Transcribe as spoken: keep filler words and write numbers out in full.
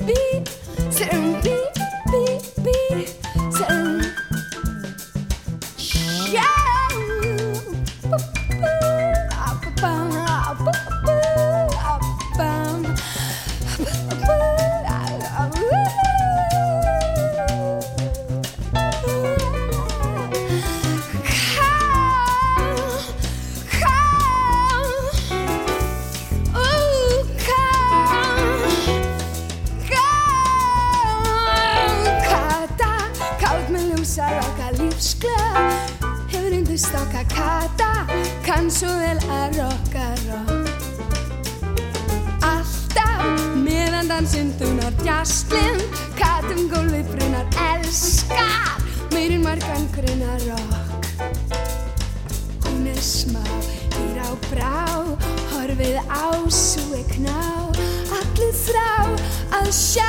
bí, sem bí, bí, bí, sem sjá. Stokka Kata kann svo vel að rokka rock. Alltaf meðan dansinn dunar djasslinn, katum gólfið brunar elskar meirinn margan grunnar rock. Hún er smá, hýr á brá, horfið á svo er kná, allir þrá að sjá